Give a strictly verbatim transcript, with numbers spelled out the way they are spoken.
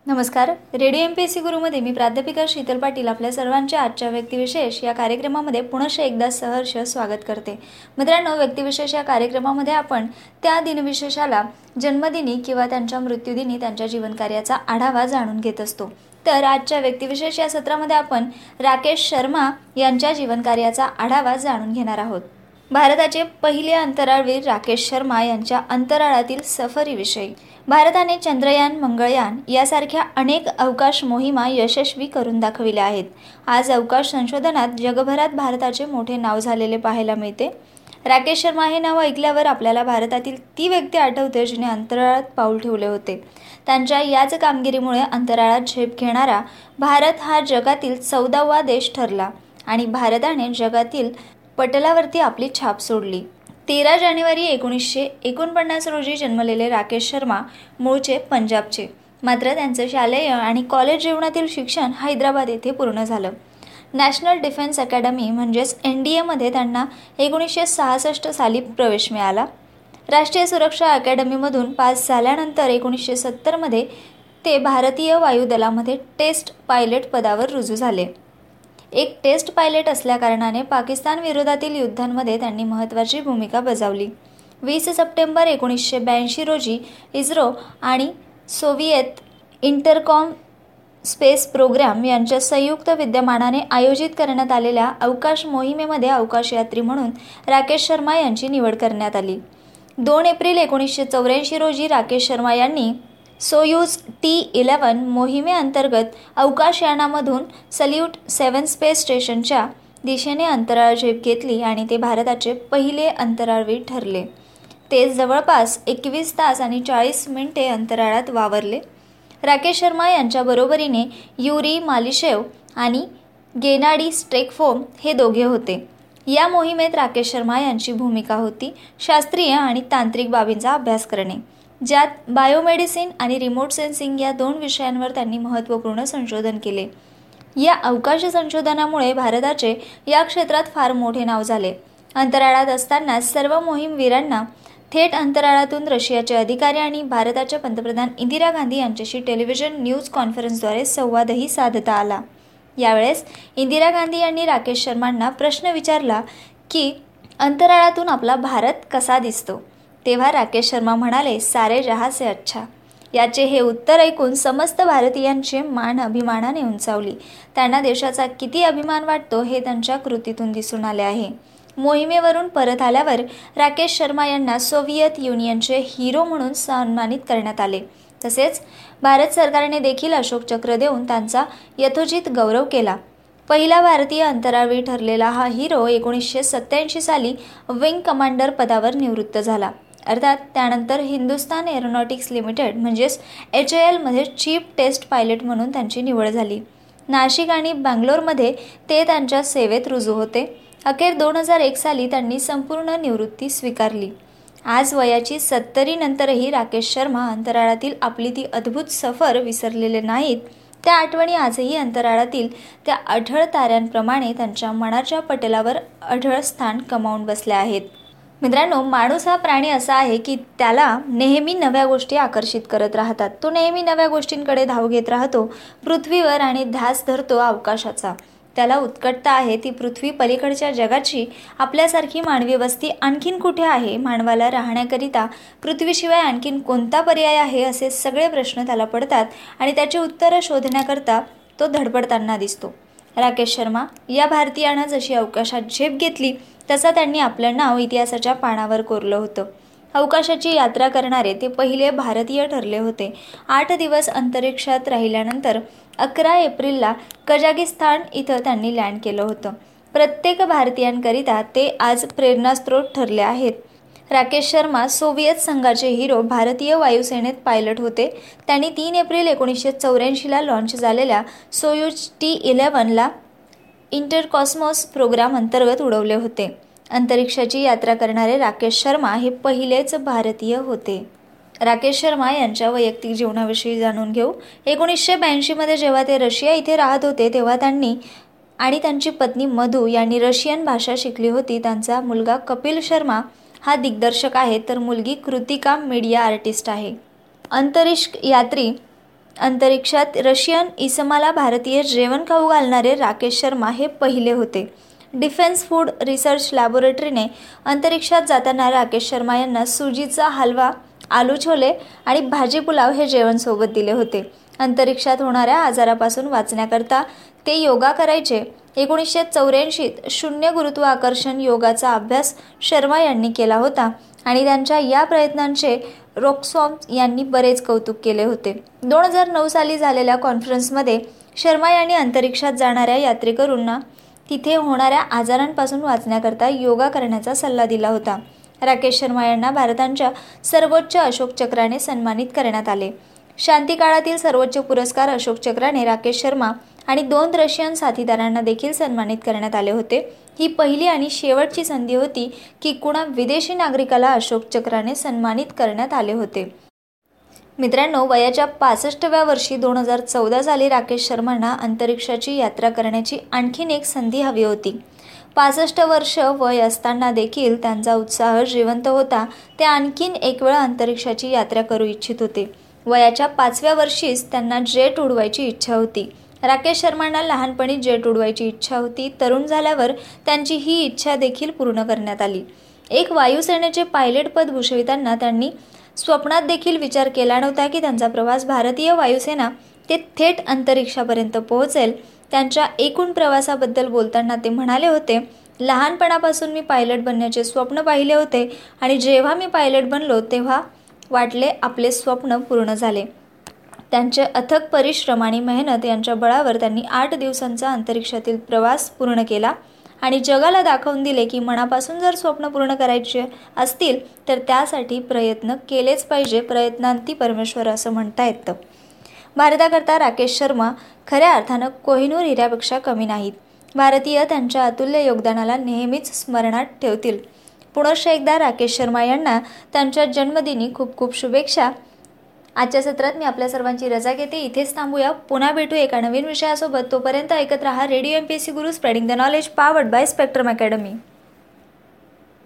नमस्कार. Radio M P S C गुरुमध्ये मी प्राध्यापिका शीतल पाटील आपल्या सर्वांच्या आजच्या व्यक्तिविशेष या कार्यक्रमामध्ये पुनश्च एकदा सहर्ष स्वागत करते. मित्रांनो, व्यक्तिविशेष या कार्यक्रमामध्ये आपण त्या दिनविशेषाला जन्मदिनी किंवा त्यांच्या मृत्यूदिनी त्यांच्या जीवनकार्याचा आढावा जाणून घेत असतो. तर आजच्या व्यक्तिविशेष या सत्रामध्ये आपण राकेश शर्मा यांच्या जीवनकार्याचा आढावा जाणून घेणार आहोत. भारताचे पहिले अंतराळवीर राकेश शर्मा यांच्या अंतराळातील सफरीविषयी. भारताने चंद्रयान, मंगळयान यासारख्या अनेक अवकाश मोहिमा यशस्वी करून दाखविल्या आहेत. आज अवकाश संशोधनात जगभरात भारताचे मोठे नाव झालेले पाहायला मिळते. राकेश शर्मा हे नाव ऐकल्यावर आपल्याला भारतातील ती व्यक्ती आठवते जिने अंतराळात पाऊल ठेवले होते. त्यांच्या याच कामगिरीमुळे अंतराळात झेप घेणारा भारत हा जगातील चौदावा देश ठरला आणि भारताने जगातील पटलावरती आपली छाप सोडली. तेरा जानेवारी एकोणीसशे एकोणपन्नास रोजी जन्मलेले राकेश शर्मा मूळचे पंजाबचे. मात्र त्यांचं शालेय आणि कॉलेज जीवनातील शिक्षण हैदराबाद येथे पूर्ण झालं. नॅशनल डिफेन्स अकॅडमी म्हणजेच एन डी एमध्ये त्यांना एकोणीसशे सहासष्ट साली प्रवेश मिळाला. राष्ट्रीय सुरक्षा अकॅडमीमधून पास झाल्यानंतर एकोणीसशे सत्तरमध्ये ते भारतीय वायुदलामध्ये टेस्ट पायलट पदावर रुजू झाले. एक टेस्ट पायलट असल्याकारणाने पाकिस्तान विरोधातील युद्धांमध्ये त्यांनी महत्त्वाची भूमिका बजावली. वीस सप्टेंबर एकोणीसशे ब्याऐंशी रोजी इस्रो आणि सोव्हिएत इंटरकॉम स्पेस प्रोग्राम यांच्या संयुक्त विद्यमानाने आयोजित करण्यात आलेल्या अवकाश मोहिमेमध्ये अवकाशयात्री म्हणून राकेश शर्मा यांची निवड करण्यात आली. दोन एप्रिल एकोणीसशे चौऱ्याऐंशी रोजी राकेश शर्मा यांनी सोयूज टी इलेवन मोहिमेअंतर्गत अवकाशयानामधून सल्यूट सेवन स्पेस स्टेशनच्या दिशेने अंतराळ झेप घेतली आणि ते भारताचे पहिले अंतराळवीर ठरले. ते जवळपास एकवीस तास आणि चाळीस मिनिटे अंतराळात वावरले. राकेश शर्मा यांच्या बरोबरीने युरी मालिशेव आणि गेनाडी स्ट्रेकफोम हे दोघे होते. या मोहिमेत राकेश शर्मा यांची भूमिका होती शास्त्रीय आणि तांत्रिक बाबींचा अभ्यास करणे, ज्यात बायोमेडिसिन आणि रिमोट सेन्सिंग या दोन विषयांवर त्यांनी महत्त्वपूर्ण संशोधन केले. या अवकाश संशोधनामुळे भारताचे या क्षेत्रात फार मोठे नाव झाले. अंतराळात असताना सर्व मोहीमवीरांना थेट अंतराळातून रशियाचे अधिकारी आणि भारताच्या पंतप्रधान इंदिरा गांधी यांच्याशी टेलिव्हिजन न्यूज कॉन्फरन्सद्वारे संवादही साधता आला. यावेळेस इंदिरा गांधी यांनी राकेश शर्मांना प्रश्न विचारला की अंतराळातून आपला भारत कसा दिसतो. तेव्हा राकेश शर्मा म्हणाले, सारे जहां से अच्छा. याचे हे उत्तर ऐकून समस्त भारतीयांचे मान अभिमानाने उंचावली. त्यांना देशाचा किती अभिमान वाटतो हे त्यांच्या कृतीतून दिसून आले आहे. मोहिमेवरून परत आल्यावर राकेश शर्मा यांना सोव्हिएत युनियनचे हिरो म्हणून सन्मानित करण्यात आले. तसेच भारत सरकारने देखील अशोक चक्र देऊन त्यांचा यथोचित गौरव केला. पहिला भारतीय अंतराळवीर ठरलेला हा हिरो एकोणीसशे सत्त्याऐंशी साली विंग कमांडर पदावर निवृत्त झाला. अर्थात त्यानंतर हिंदुस्तान एरोनॉटिक्स लिमिटेड म्हणजेच एच ए एलमध्ये चीफ टेस्ट पायलट म्हणून त्यांची निवड झाली. नाशिक आणि बंगलोरमध्ये ते त्यांच्या सेवेत रुजू होते. अखेर दोन हजार एक साली त्यांनी संपूर्ण निवृत्ती स्वीकारली. आज वयाची सत्तरीनंतरही राकेश शर्मा अंतराळातील आपली ती अद्भुत सफर विसरलेले नाहीत. त्या आठवणी आजही अंतराळातील त्या अढळ ताऱ्यांप्रमाणे त्यांच्या मनाच्या पटलावर अढळ स्थान कमावून बसल्या आहेत. मित्रांनो, माणूस हा प्राणी असा आहे की त्याला नेहमी नव्या गोष्टी आकर्षित करत राहतात. तो नेहमी नव्या गोष्टींकडे धाव घेत राहतो पृथ्वीवर आणि ध्यास धरतो अवकाशाचा. त्याला उत्कटता आहे ती पृथ्वी पलीकडच्या जगाची. आपल्यासारखी मानवी वस्ती आणखीन कुठे आहे, मानवाला राहण्याकरिता पृथ्वीशिवाय आणखीन कोणता पर्याय आहे, असे सगळे प्रश्न त्याला पडतात आणि त्याची उत्तरं शोधण्याकरता तो धडपडताना दिसतो. राकेश शर्मा या भारतीयानं जशी अवकाशात झेप घेतली तसा त्यांनी आपलं नाव इतिहासाच्या पानावर कोरलं होतं. अवकाशाची यात्रा करणारे ते पहिले भारतीय ठरले होते. आठ दिवस अंतरिक्षात राहिल्यानंतर अकरा एप्रिलला कझाकिस्तान इथं त्यांनी लँड केलं होतं. प्रत्येक भारतीयांकरिता ते आज प्रेरणास्त्रोत ठरले आहेत. राकेश शर्मा सोव्हिएत संघाचे हिरो भारतीय वायुसेनेत पायलट होते. त्यांनी तीन एप्रिल एकोणीसशे चौऱ्याऐंशीला लॉन्च झालेल्या सोयूज टी इलेवनला इंटरकॉस्मोस प्रोग्राम अंतर्गत उडवले होते. अंतरिक्षाची यात्रा करणारे राकेश शर्मा हे पहिलेच भारतीय होते. राकेश शर्मा यांच्या वैयक्तिक जीवनाविषयी जाणून घेऊ. एकोणीसशे ब्याऐंशीमध्ये जेव्हा ते रशिया इथे राहत होते तेव्हा त्यांनी आणि त्यांची पत्नी मधू यांनी रशियन भाषा शिकली होती. त्यांचा मुलगा कपिल शर्मा हा दिग्दर्शक आहे तर मुलगी कृतिका मीडिया आर्टिस्ट आहे. अंतरिक्ष यात्री अंतरिक्षात रशियन इसमाला भारतीय जेवण खाऊ घालणारे राकेश शर्मा हे पहिले होते. डिफेन्स फूड रिसर्च लॅबोरेटरीने अंतरिक्षात जाताना राकेश शर्मा यांना सुजीचा हलवा, आलू छोले आणि भाजी पुलाव हे जेवण सोबत दिले होते. अंतरिक्षात होणाऱ्या आजारापासून वाचण्याकरता ते योगा करायचे. एकोणीसशे चौऱ्याऐंशीत शून्य गुरुत्वाकर्षण योगाचा अभ्यास शर्मा यांनी केला होता आणि त्यांच्या या प्रयत्नांचे रॉक्सॉम यांनी बरेच कौतुक केले होते. दोन हजार नऊ साली झालेल्या कॉन्फरन्समध्ये शर्मा यांनी अंतरिक्षात जाणाऱ्या यात्रेकरूंना तिथे होणाऱ्या आजारांपासून वाचण्याकरता योगा करण्याचा सल्ला दिला होता. राकेश शर्मा यांना भारताच्या सर्वोच्च अशोक चक्राने सन्मानित करण्यात आले. शांती काळातील सर्वोच्च पुरस्कार अशोक चक्राने राकेश शर्मा आणि दोन रशियन साथीदारांना देखील सन्मानित करण्यात आले होते. ही पहिली आणि शेवटची संधी होती की कुणा विदेशी नागरिकाला अशोक चक्राने सन्मानित करण्यात आले होते. मित्रांनो, वयाच्या पासष्टव्या वर्षी दोन हजार चौदा साली राकेश शर्मांना अंतरिक्षाची यात्रा करण्याची आणखीन एक संधी हवी होती. पासष्ट वर्ष वय असताना देखील त्यांचा उत्साह जिवंत होता. ते आणखीन एक वेळा अंतरिक्षाची यात्रा करू इच्छित होते. वयाच्या पाचव्या वर्षीच त्यांना जेट उडवायची इच्छा होती. राकेश शर्मांना लहानपणी जेट उडवायची इच्छा होती. तरुण झाल्यावर त्यांची ही इच्छा देखील पूर्ण करण्यात आली. एक वायुसेनेचे पायलट पद भूषविताना त्यांनी स्वप्नात देखील विचार केला नव्हता की त्यांचा प्रवास भारतीय वायुसेना ते थेट अंतरिक्षापर्यंत पोहोचेल. त्यांच्या एकूण प्रवासाबद्दल बोलताना ते म्हणाले होते, लहानपणापासून मी पायलट बनण्याचे स्वप्न पाहिले होते आणि जेव्हा मी पायलट बनलो तेव्हा वाटले आपले स्वप्न पूर्ण झाले. त्यांचे अथक परिश्रम आणि मेहनत यांच्या बळावर त्यांनी आठ दिवसांचा अंतरिक्षातील प्रवास पूर्ण केला आणि जगाला दाखवून दिले की मनापासून जर स्वप्न पूर्ण करायचे असतील तर त्यासाठी प्रयत्न केलेच पाहिजे. प्रयत्नांती परमेश्वर असं म्हणता येतं. भारताकरता राकेश शर्मा खऱ्या अर्थानं कोहिनूर हिऱ्यापेक्षा कमी नाहीत. भारतीय त्यांच्या अतुल्य योगदानाला नेहमीच स्मरणात ठेवतील. पुनश्च एकदा राकेश शर्मा यांना त्यांच्या जन्मदिनी खूप खूप शुभेच्छा. आजच्या सत्रात मी आपल्या सर्वांची रजा घेते. इथेच थांबूया. पुन्हा भेटू एका नवीन विषयासोबत. तोपर्यंत ऐकत रहा radio M P S C Guru, spreading the knowledge, powered by Spectrum academy.